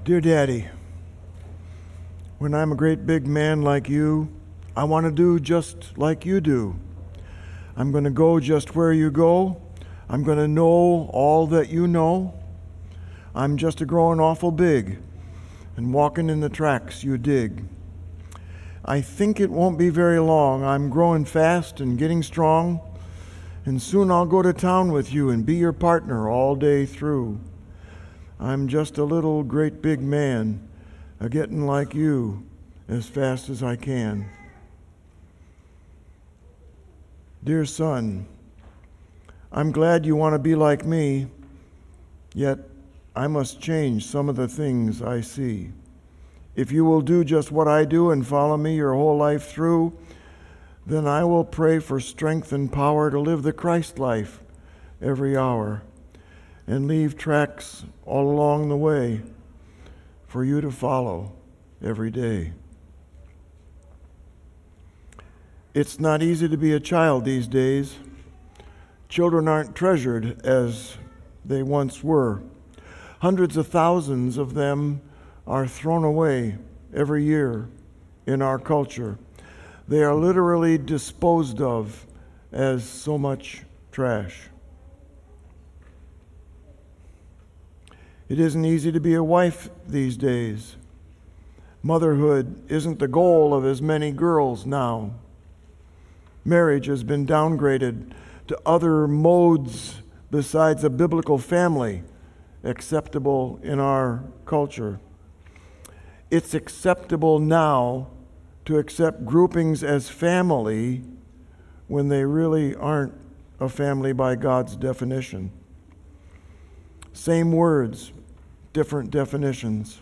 Dear Daddy, when I'm a great big man like you, I want to do just like you do. I'm going to go just where you go. I'm going to know all that you know. I'm just a growing awful big and walking in the tracks you dig. I think it won't be very long. I'm growing fast and getting strong, and soon I'll go to town with you and be your partner all day through. I'm just a little great big man, a-getting like you as fast as I can. Dear son, I'm glad you want to be like me, yet I must change some of the things I see. If you will do just what I do and follow me your whole life through, then I will pray for strength and power to live the Christ life every hour and leave tracks all along the way for you to follow every day. It's not easy to be a child these days. Children aren't treasured as they once were. Hundreds of thousands of them are thrown away every year in our culture. They are literally disposed of as so much trash. It isn't easy to be a wife these days. Motherhood isn't the goal of as many girls now. Marriage has been downgraded to other modes besides a biblical family acceptable in our culture. It's acceptable now to accept groupings as family when they really aren't a family by God's definition. Same words, different definitions.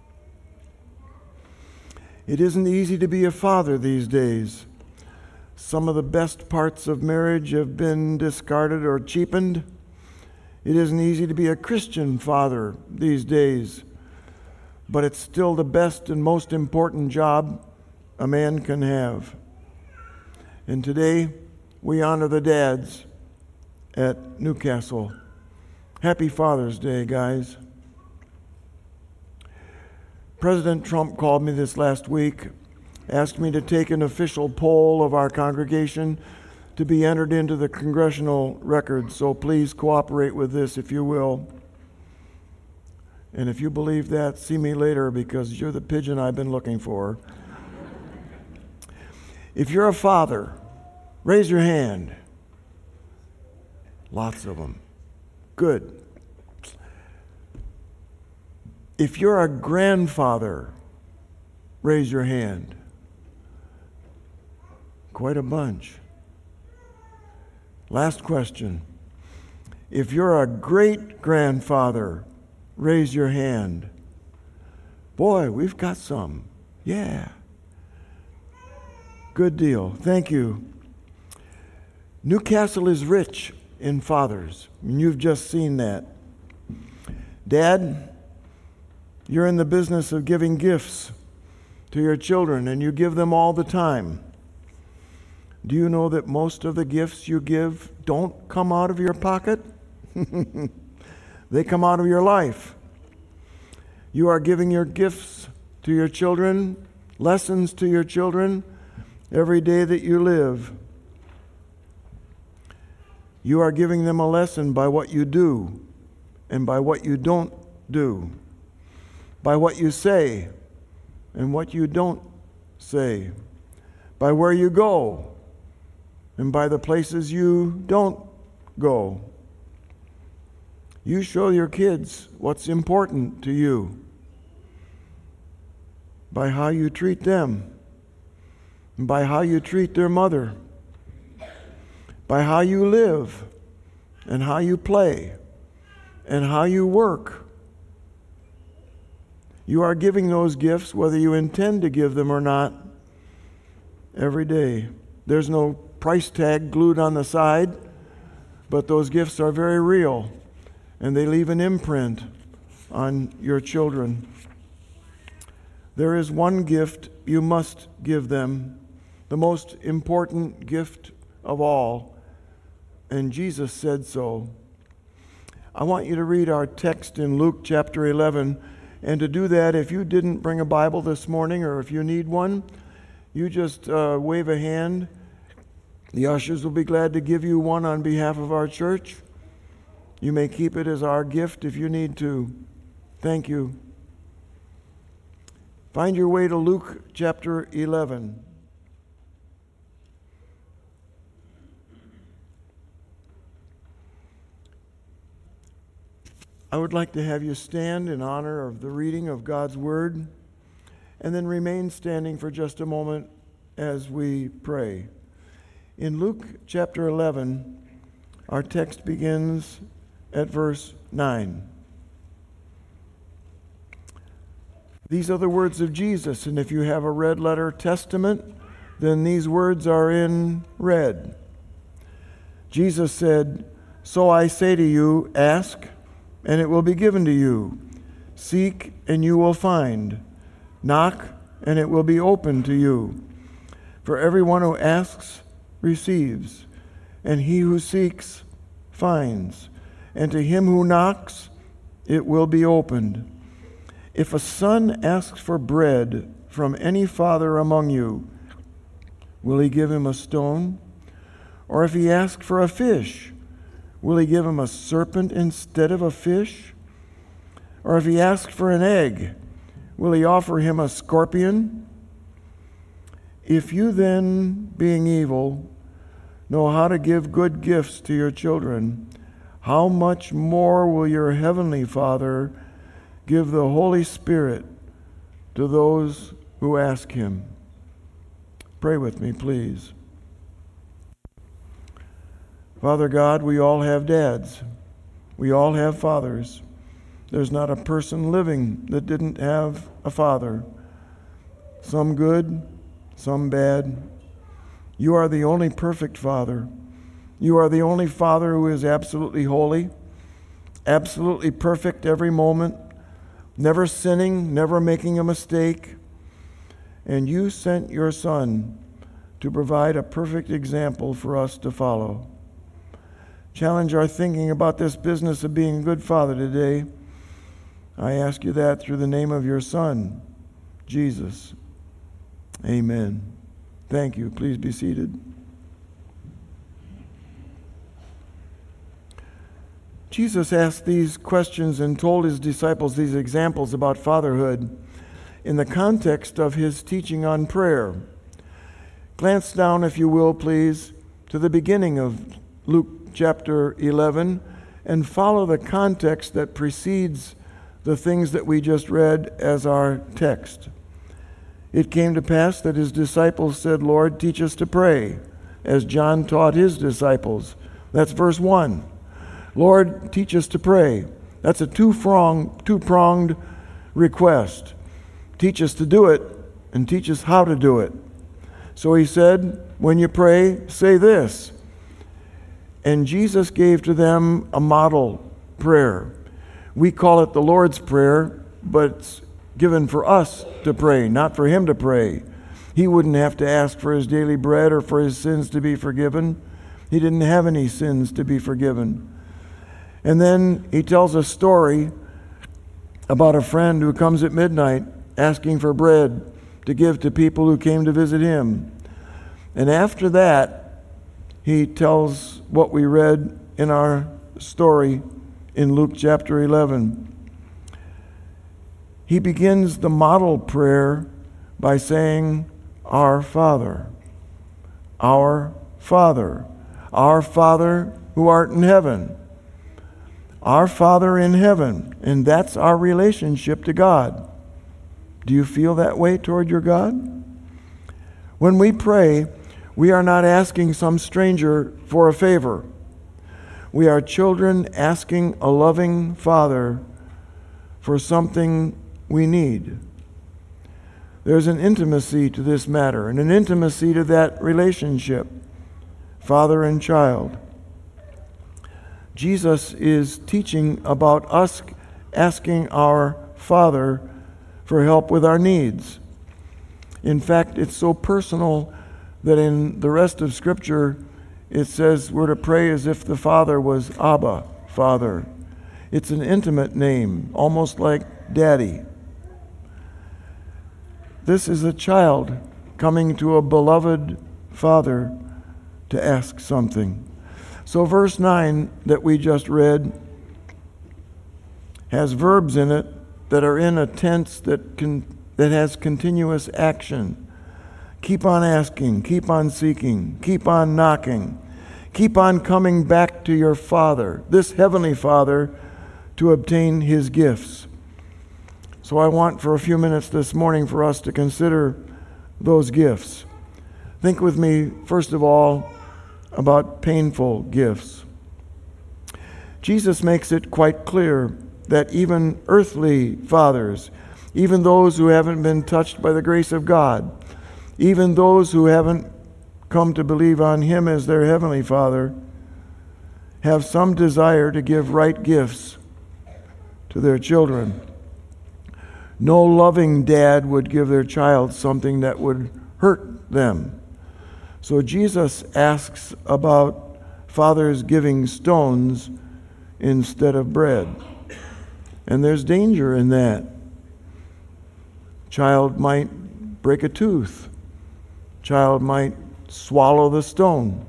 It isn't easy to be a father these days. Some of the best parts of marriage have been discarded or cheapened. It isn't easy to be a Christian father these days, but it's still the best and most important job a man can have. And today, we honor the dads at Newcastle. Happy Father's Day, guys. President Trump called me this last week, asked me to take an official poll of our congregation to be entered into the congressional record, so please cooperate with this if you will. And if you believe that, see me later because you're the pigeon I've been looking for. If you're a father, raise your hand. Lots of them. Good. If you're a grandfather, raise your hand. Quite a bunch. Last question. If you're a great-grandfather, raise your hand. Boy, we've got some. Yeah. Good deal. Thank you. Newcastle is rich in fathers, and you've just seen that. Dad, you're in the business of giving gifts to your children, and you give them all the time. Do you know that most of the gifts you give don't come out of your pocket? They come out of your life. You are giving your gifts to your children, lessons to your children, every day that you live. You are giving them a lesson by what you do and by what you don't do, by what you say and what you don't say, by where you go and by the places you don't go. You show your kids what's important to you by how you treat them, and by how you treat their mother, by how you live and how you play and how you work. You are giving those gifts whether you intend to give them or not every day. There's no price tag glued on the side, but those gifts are very real and they leave an imprint on your children. There is one gift you must give them, the most important gift of all, and Jesus said so. I want you to read our text in Luke chapter 11 And to do that, if you didn't bring a Bible this morning or if you need one, you just wave a hand. The ushers will be glad to give you one on behalf of our church. You may keep it as our gift if you need to. Thank you. Find your way to Luke chapter 11. I would like to have you stand in honor of the reading of God's Word, and then remain standing for just a moment as we pray. In Luke chapter 11, our text begins at verse 9. These are the words of Jesus, and if you have a red letter testament, then these words are in red. Jesus said, "So I say to you, ask, and it will be given to you. Seek, and you will find. Knock, and it will be opened to you. For everyone who asks receives, and he who seeks finds, and to him who knocks it will be opened. If a son asks for bread from any father among you, will he give him a stone? Or if he asks for a fish, will he give him a serpent instead of a fish? Or if he asks for an egg, will he offer him a scorpion? If you then, being evil, know how to give good gifts to your children, how much more will your heavenly Father give the Holy Spirit to those who ask him?" Pray with me, please. Father God, we all have dads. We all have fathers. There's not a person living that didn't have a father. Some good, some bad. You are the only perfect Father. You are the only Father who is absolutely holy, absolutely perfect every moment, never sinning, never making a mistake. And you sent your Son to provide a perfect example for us to follow. Challenge our thinking about this business of being a good father today. I ask you that through the name of your Son, Jesus. Amen. Thank you. Please be seated. Jesus asked these questions and told his disciples these examples about fatherhood in the context of his teaching on prayer. Glance down, if you will, please, to the beginning of Luke chapter 11 and follow the context that precedes the things that we just read as our text. It came to pass that his disciples said, "Lord, teach us to pray, as John taught his disciples." That's verse 1. Lord, teach us to pray. That's a two-pronged request. Teach us to do it and teach us how to do it. So he said, when you pray, say this. And Jesus gave to them a model prayer. We call it the Lord's Prayer, but it's given for us to pray, not for him to pray. He wouldn't have to ask for his daily bread or for his sins to be forgiven. He didn't have any sins to be forgiven. And then he tells a story about a friend who comes at midnight asking for bread to give to people who came to visit him. And after that, he tells what we read in our story in Luke chapter 11. He begins the model prayer by saying, "Our Father, our Father, our Father who art in heaven." Our Father in heaven, and that's our relationship to God. Do you feel that way toward your God? When we pray, we are not asking some stranger for a favor. We are children asking a loving Father for something we need. There's an intimacy to this matter and an intimacy to that relationship, father and child. Jesus is teaching about us asking our Father for help with our needs. In fact, it's so personal that in the rest of Scripture, it says we're to pray as if the Father was Abba, Father. It's an intimate name, almost like Daddy. This is a child coming to a beloved father to ask something. So verse 9 that we just read has verbs in it that are in a tense that has continuous action. Keep on asking, keep on seeking, keep on knocking, keep on coming back to your Father, this Heavenly Father, to obtain His gifts. So I want for a few minutes this morning for us to consider those gifts. Think with me, first of all, about painful gifts. Jesus makes it quite clear that even earthly fathers, even those who haven't been touched by the grace of God, even those who haven't come to believe on Him as their Heavenly Father, have some desire to give right gifts to their children. No loving dad would give their child something that would hurt them. So Jesus asks about fathers giving stones instead of bread. And there's danger in that. Child might break a tooth. Child might swallow the stone.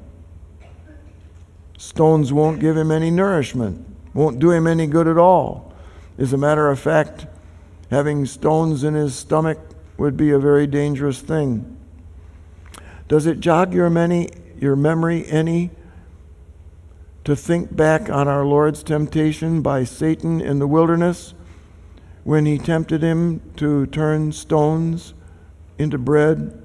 Stones won't give him any nourishment, won't do him any good at all. As a matter of fact, having stones in his stomach would be a very dangerous thing. Does it jog your memory any to think back on our Lord's temptation by Satan in the wilderness when he tempted him to turn stones into bread?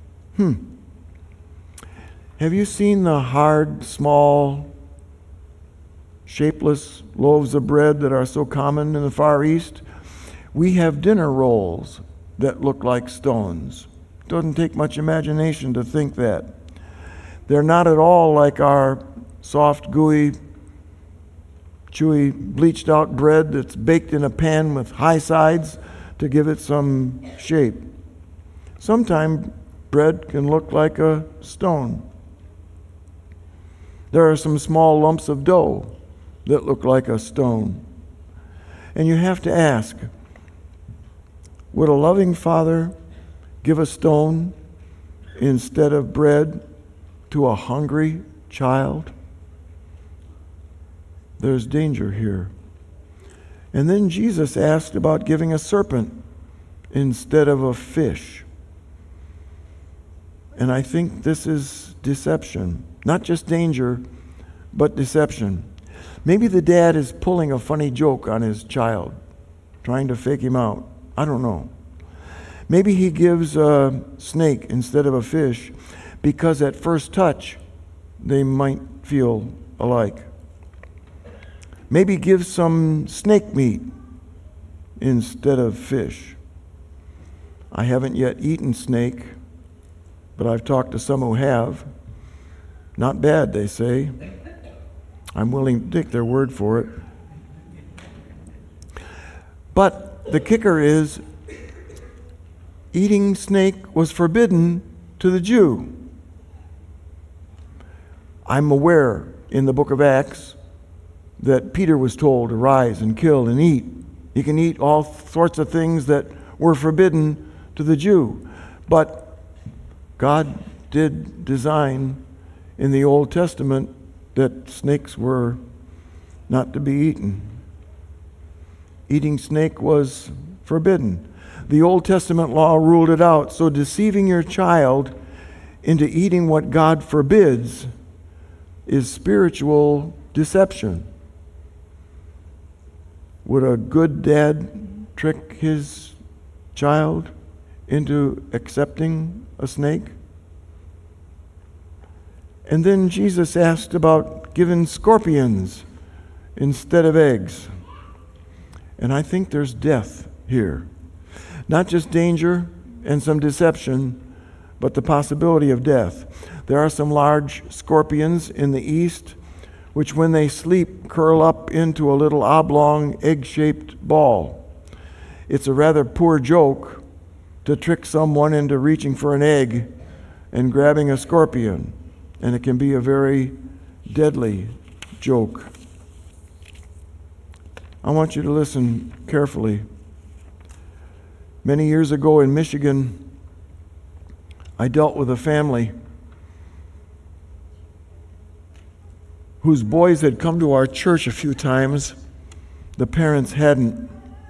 Have you seen the hard, small, shapeless loaves of bread that are so common in the Far East? We have dinner rolls that look like stones. Doesn't take much imagination to think that. They're not at all like our soft, gooey, chewy, bleached out bread that's baked in a pan with high sides to give it some shape. Sometimes bread can look like a stone. There are some small lumps of dough that look like a stone. And you have to ask, would a loving father give a stone instead of bread to a hungry child? There's danger here. And then Jesus asked about giving a serpent instead of a fish. And I think this is deception. Not just danger, but deception. Maybe the dad is pulling a funny joke on his child, trying to fake him out. I don't know. Maybe he gives a snake instead of a fish because at first touch they might feel alike. Maybe give some snake meat instead of fish. I haven't yet eaten snake, but I've talked to some who have. Not bad, they say. I'm willing to take their word for it. But the kicker is, eating snake was forbidden to the Jew. I'm aware in the book of Acts that Peter was told to rise and kill and eat. You can eat all sorts of things that were forbidden to the Jew. But God did design in the Old Testament that snakes were not to be eaten. Eating snake was forbidden. The Old Testament law ruled it out. So deceiving your child into eating what God forbids is spiritual deception. Would a good dad trick his child into accepting a snake? And then Jesus asked about giving scorpions instead of eggs. And I think there's death here. Not just danger and some deception, but the possibility of death. There are some large scorpions in the east, which when they sleep curl up into a little oblong egg-shaped ball. It's a rather poor joke to trick someone into reaching for an egg and grabbing a scorpion, and it can be a very deadly joke. I want you to listen carefully. Many years ago in Michigan, I dealt with a family whose boys had come to our church a few times. The parents hadn't.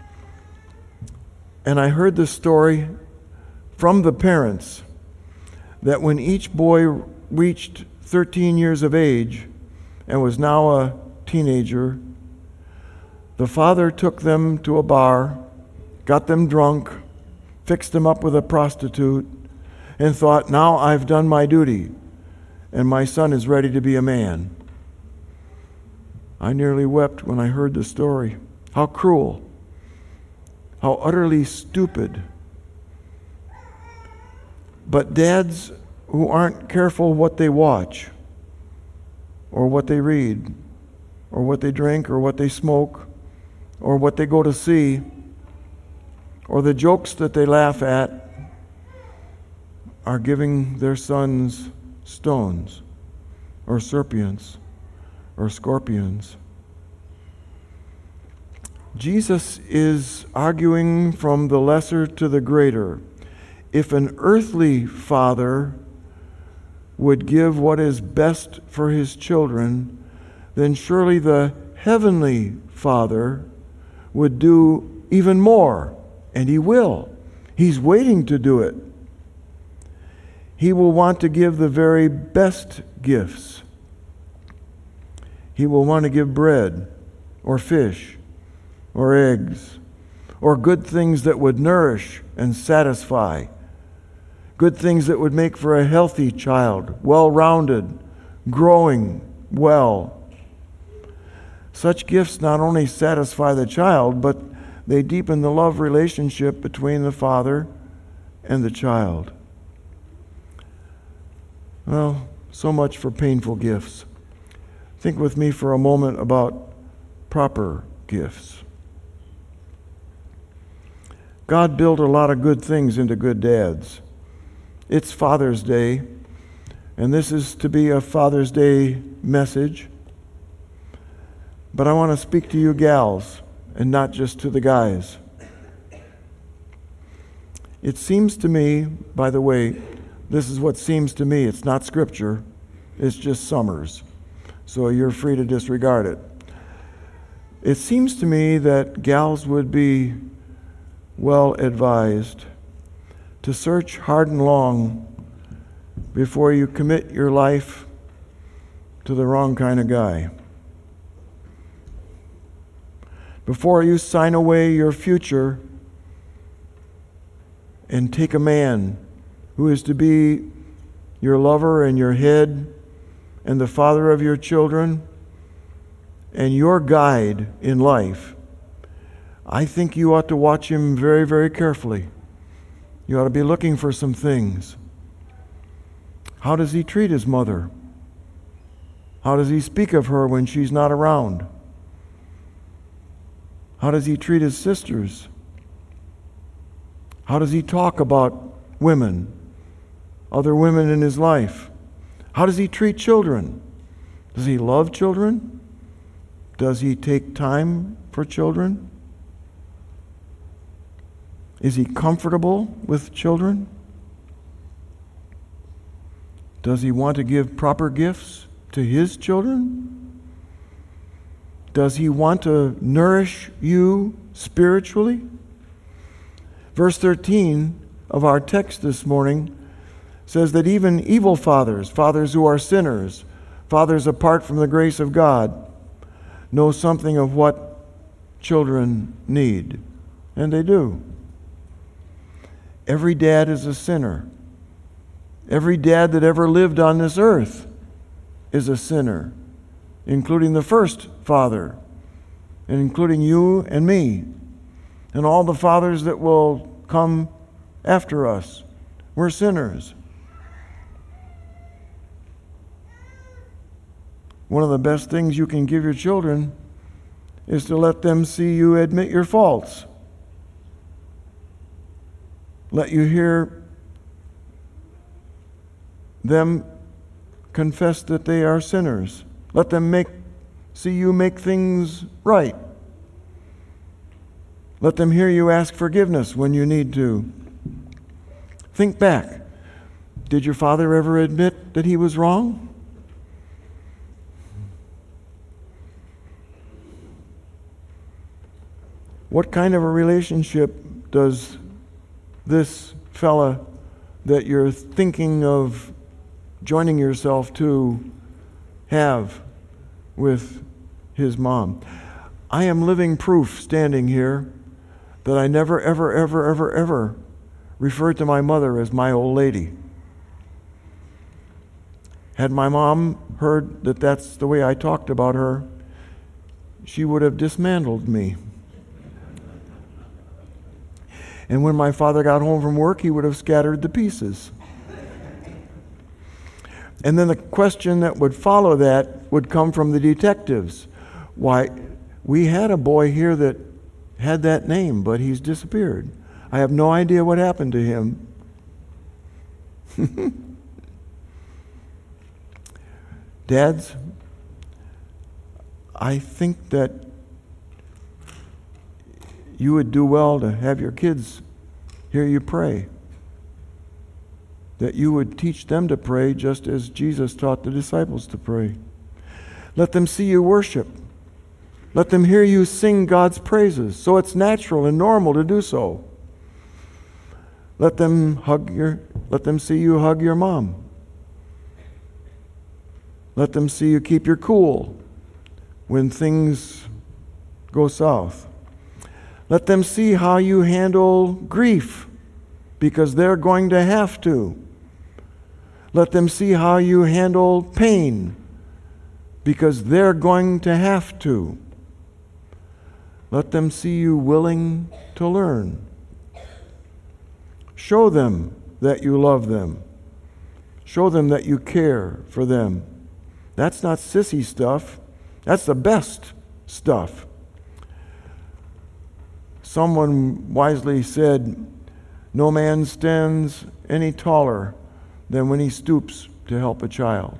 And I heard the story from the parents that when each boy reached 13 years of age and was now a teenager, the father took them to a bar, got them drunk, fixed them up with a prostitute, and thought, now I've done my duty, and my son is ready to be a man. I nearly wept when I heard the story. How cruel. How utterly stupid. But dads who aren't careful what they watch, or what they read, or what they drink, or what they smoke, or what they go to see, or the jokes that they laugh at, are giving their sons stones, or serpents, or scorpions. Jesus is arguing from the lesser to the greater. If an earthly father would give what is best for his children, then surely the heavenly Father would do even more, and he will. He's waiting to do it. He will want to give the very best gifts. He will want to give bread, or fish, or eggs, or good things that would nourish and satisfy, good things that would make for a healthy child, well-rounded, growing well. Such gifts not only satisfy the child, but they deepen the love relationship between the father and the child. Well, so much for painful gifts. Think with me for a moment about proper gifts. God built a lot of good things into good dads. It's Father's Day, and this is to be a Father's Day message. But I want to speak to you gals, and not just to the guys. It seems to me, by the way, this is what seems to me. It's not scripture. It's just Summers. So you're free to disregard it. It seems to me that gals would be well advised to search hard and long before you commit your life to the wrong kind of guy. Before you sign away your future and take a man who is to be your lover and your head and the father of your children and your guide in life, I think you ought to watch him very, very carefully. You ought to be looking for some things. How does he treat his mother? How does he speak of her when she's not around? How does he treat his sisters? How does he talk about women, other women in his life? How does he treat children? Does he love children? Does he take time for children? Is he comfortable with children? Does he want to give proper gifts to his children? Does he want to nourish you spiritually? Verse 13 of our text this morning says that even evil fathers, fathers who are sinners, fathers apart from the grace of God, know something of what children need. And they do. Every dad is a sinner. Every dad that ever lived on this earth is a sinner, including the first father, and including you and me, and all the fathers that will come after us. We're sinners. One of the best things you can give your children is to let them see you admit your faults. Let you hear them confess that they are sinners. Let them see you make things right. Let them hear you ask forgiveness when you need to. Think back. Did your father ever admit that he was wrong? What kind of a relationship does this fella that you're thinking of joining yourself to have with his mom? I am living proof standing here that I never, ever, ever, ever, ever referred to my mother as my old lady. Had my mom heard that that's the way I talked about her, she would have dismantled me. And when my father got home from work, he would have scattered the pieces. And then the question that would follow that would come from the detectives. Why, we had a boy here that had that name, but he's disappeared. I have no idea what happened to him. Dads, I think that you would do well to have your kids hear you pray. That you would teach them to pray just as Jesus taught the disciples to pray. Let them see you worship. Let them hear you sing God's praises, so it's natural and normal to do so. Let them see you hug your mom. Let them see you keep your cool when things go south. Let them see how you handle grief, because they're going to have to. Let them see how you handle pain, because they're going to have to. Let them see you willing to learn. Show them that you love them. Show them that you care for them. That's not sissy stuff. That's the best stuff. Someone wisely said, "No man stands any taller than when he stoops to help a child."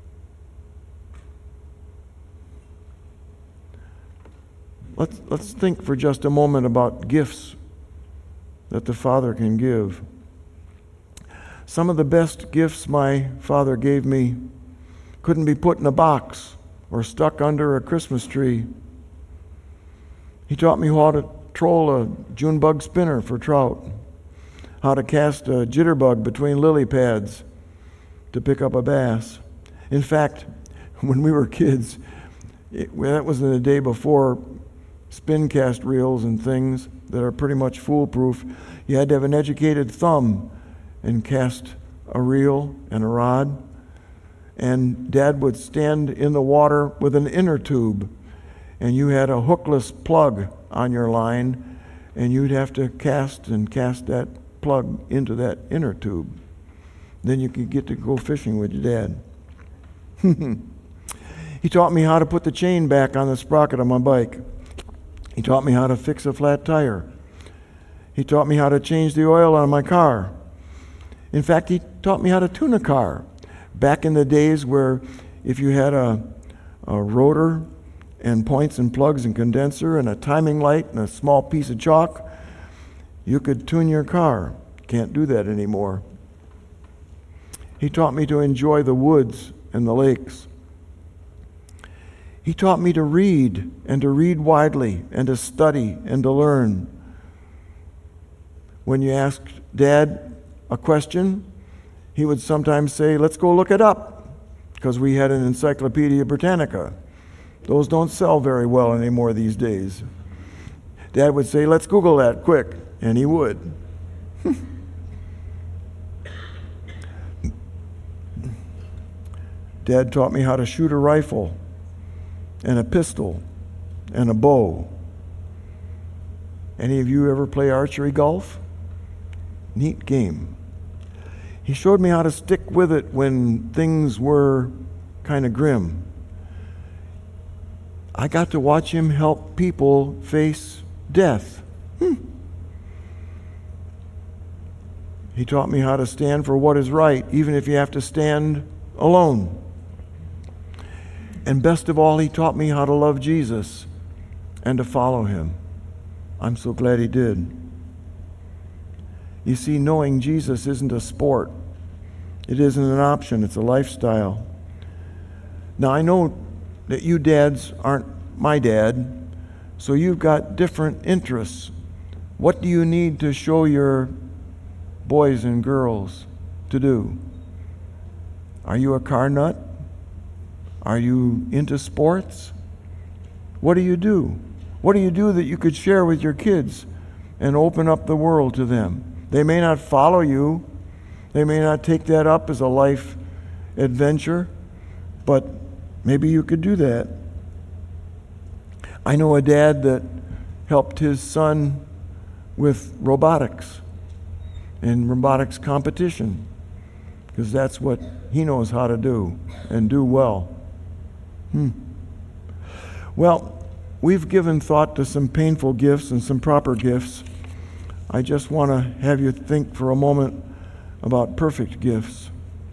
Let's think for just a moment about gifts that the Father can give. Some of the best gifts my father gave me couldn't be put in a box or stuck under a Christmas tree. He taught me how to troll a June bug spinner for trout, how to cast a jitterbug between lily pads to pick up a bass. In fact, when we were kids, that was in the day before spin cast reels and things that are pretty much foolproof. You had to have an educated thumb and cast a reel and a rod. And Dad would stand in the water with an inner tube, and you had a hookless plug on your line, and you'd have to cast that plug into that inner tube. Then you could get to go fishing with your dad. He taught me how to put the chain back on the sprocket of my bike. He taught me how to fix a flat tire. He taught me how to change the oil on my car. In fact, he taught me how to tune a car. Back in the days where if you had a rotor and points and plugs and condenser and a timing light and a small piece of chalk, you could tune your car. Can't do that anymore. He taught me to enjoy the woods and the lakes. He taught me to read, and to read widely, and to study, and to learn. When you asked Dad a question, he would sometimes say, "Let's go look it up," because we had an Encyclopedia Britannica. Those don't sell very well anymore these days. Dad would say, "Let's Google that quick," and he would. Dad taught me how to shoot a rifle and a pistol and a bow. Any of you ever play archery golf? Neat game. He showed me how to stick with it when things were kind of grim. I got to watch him help people face death. He taught me how to stand for what is right, even if you have to stand alone. And best of all, he taught me how to love Jesus and to follow him. I'm so glad he did. You see, knowing Jesus isn't a sport. It isn't an option. It's a lifestyle. Now, I know that you dads aren't my dad, so you've got different interests. What do you need to show your boys and girls to do? Are you a car nut? Are you into sports? What do you do? What do you do that you could share with your kids and open up the world to them? They may not follow you. They may not take that up as a life adventure, but maybe you could do that. I know a dad that helped his son with robotics and robotics competition, because that's what he knows how to do and do well. Well, we've given thought to some painful gifts and some proper gifts. I just want to have you think for a moment about perfect gifts.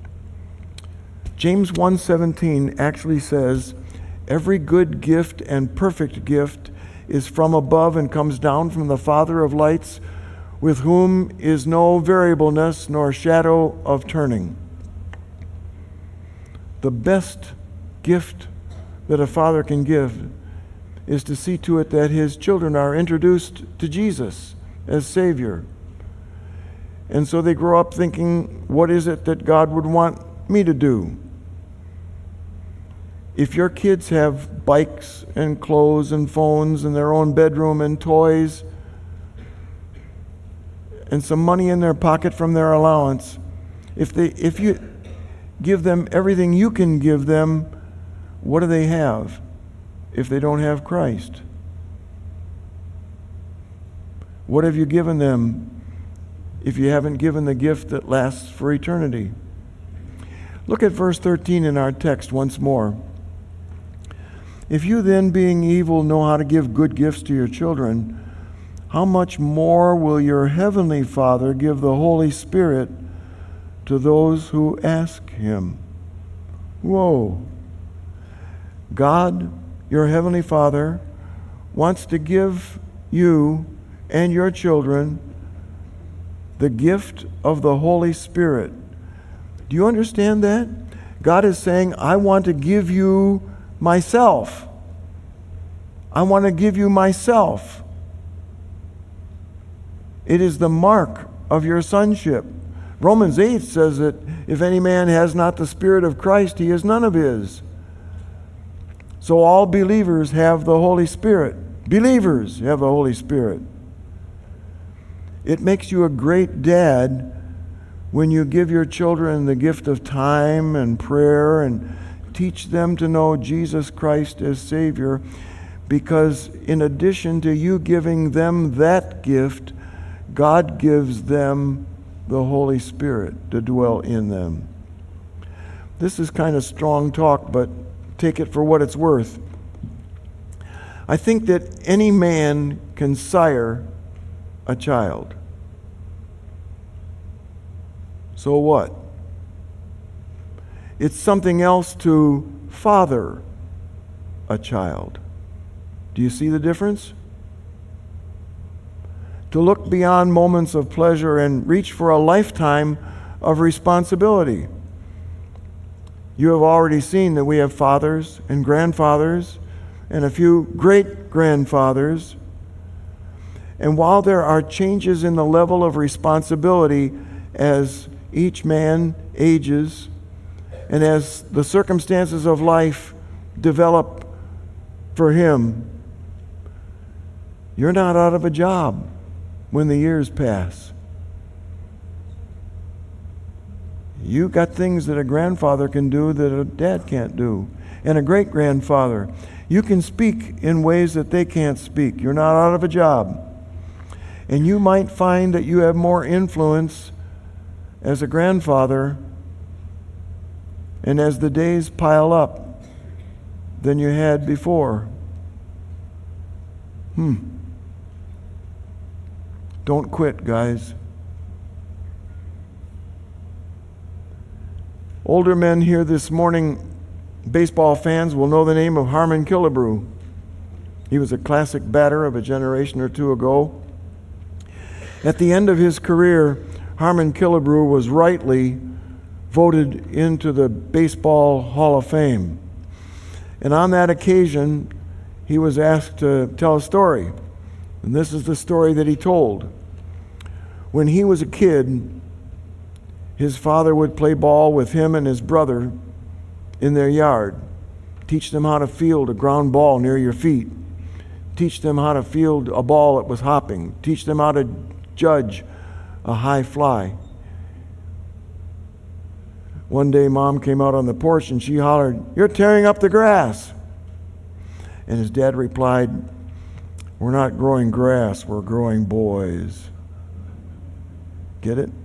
James 1:17 actually says, "Every good gift and perfect gift is from above and comes down from the Father of lights, with whom is no variableness nor shadow of turning." The best gift that a father can give is to see to it that his children are introduced to Jesus as Savior. And so they grow up thinking, what is it that God would want me to do? If your kids have bikes and clothes and phones and their own bedroom and toys and some money in their pocket from their allowance, if you give them everything you can give them, what do they have if they don't have Christ? What have you given them if you haven't given the gift that lasts for eternity? Look at verse 13 in our text once more. "If you then, being evil, know how to give good gifts to your children, how much more will your heavenly Father give the Holy Spirit to those who ask him?" Whoa. God, your heavenly Father, wants to give you and your children the gift of the Holy Spirit. Do you understand that? God is saying, I want to give you myself. I want to give you myself. It is the mark of your sonship. Romans 8 says that if any man has not the Spirit of Christ, he is none of his. So all believers have the Holy Spirit. Believers have the Holy Spirit. It makes you a great dad when you give your children the gift of time and prayer and teach them to know Jesus Christ as Savior, because in addition to you giving them that gift, God gives them the Holy Spirit to dwell in them. This is kind of strong talk, but take it for what it's worth. I think that any man can sire a child. So what? It's something else to father a child. Do you see the difference? To look beyond moments of pleasure and reach for a lifetime of responsibility. You have already seen that we have fathers and grandfathers and a few great-grandfathers. And while there are changes in the level of responsibility as each man ages and as the circumstances of life develop for him, you're not out of a job when the years pass. You got things that a grandfather can do that a dad can't do, and a great-grandfather. You can speak in ways that they can't speak. You're not out of a job. And you might find that you have more influence as a grandfather and as the days pile up than you had before. Don't quit, guys. Older men here this morning, baseball fans, will know the name of Harmon Killebrew. He was a classic batter of a generation or two ago. At the end of his career, Harmon Killebrew was rightly voted into the Baseball Hall of Fame. And on that occasion, he was asked to tell a story. And this is the story that he told. When he was a kid, his father would play ball with him and his brother in their yard. Teach them how to field a ground ball near your feet. Teach them how to field a ball that was hopping. Teach them how to judge a high fly. One day, Mom came out on the porch and she hollered, "You're tearing up the grass." And his dad replied, "We're not growing grass, we're growing boys." Get it?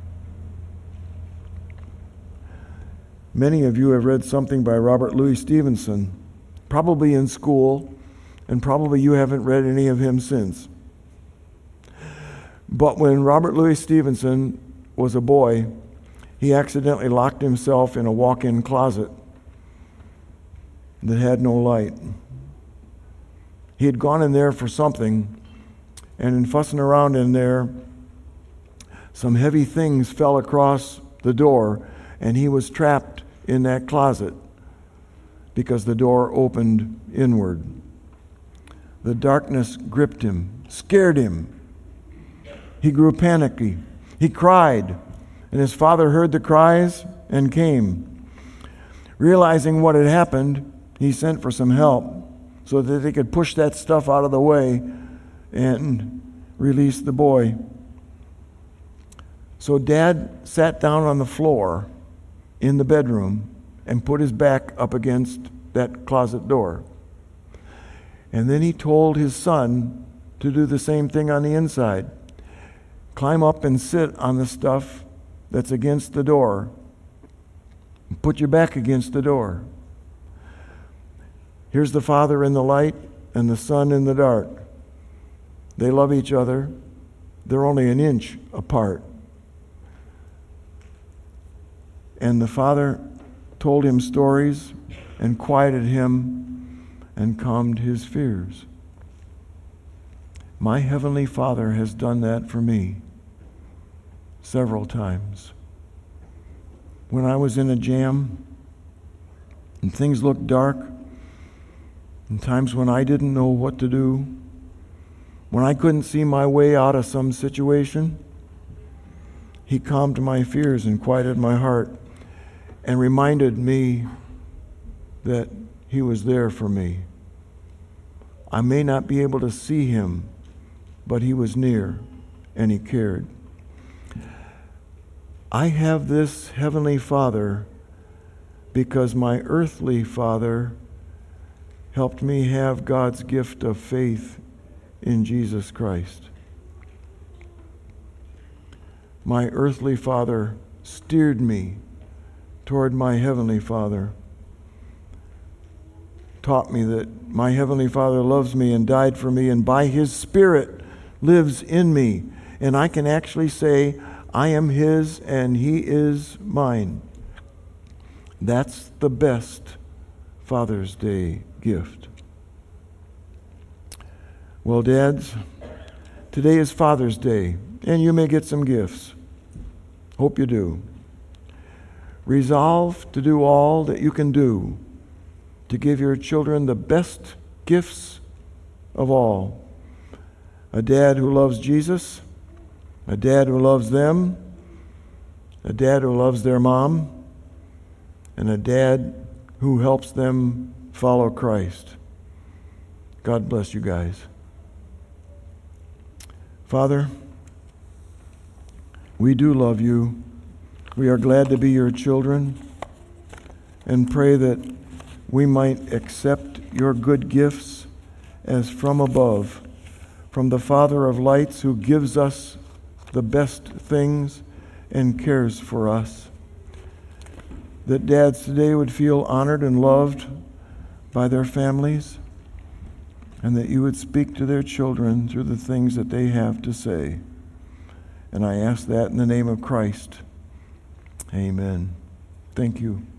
Many of you have read something by Robert Louis Stevenson, probably in school, and probably you haven't read any of him since. But when Robert Louis Stevenson was a boy, he accidentally locked himself in a walk-in closet that had no light. He had gone in there for something, and in fussing around in there, some heavy things fell across the door, and he was trapped in that closet because the door opened inward. The darkness gripped him, scared him. He grew panicky. He cried, and his father heard the cries and came. Realizing what had happened, he sent for some help so that they could push that stuff out of the way and release the boy. So Dad sat down on the floor in the bedroom and put his back up against that closet door. And then he told his son to do the same thing on the inside. Climb up and sit on the stuff that's against the door. Put your back against the door. Here's the father in the light and the son in the dark. They love each other. They're only an inch apart. And the father told him stories and quieted him and calmed his fears. My Heavenly Father has done that for me several times. When I was in a jam and things looked dark, and times when I didn't know what to do, when I couldn't see my way out of some situation, He calmed my fears and quieted my heart and reminded me that He was there for me. I may not be able to see Him, but He was near and He cared. I have this Heavenly Father because my earthly father helped me have God's gift of faith in Jesus Christ. My earthly father steered me toward my Heavenly Father, taught me that my Heavenly Father loves me and died for me, and by His Spirit lives in me. And I can actually say, I am His and He is mine. That's the best Father's Day gift. Well, dads, today is Father's Day, and you may get some gifts. Hope you do. Resolve to do all that you can do to give your children the best gifts of all. A dad who loves Jesus, a dad who loves them, a dad who loves their mom, and a dad who helps them follow Christ. God bless you guys. Father, we do love you. We are glad to be your children and pray that we might accept your good gifts as from above, from the Father of lights who gives us the best things and cares for us. That dads today would feel honored and loved by their families, and that you would speak to their children through the things that they have to say. And I ask that in the name of Christ. Amen. Thank you.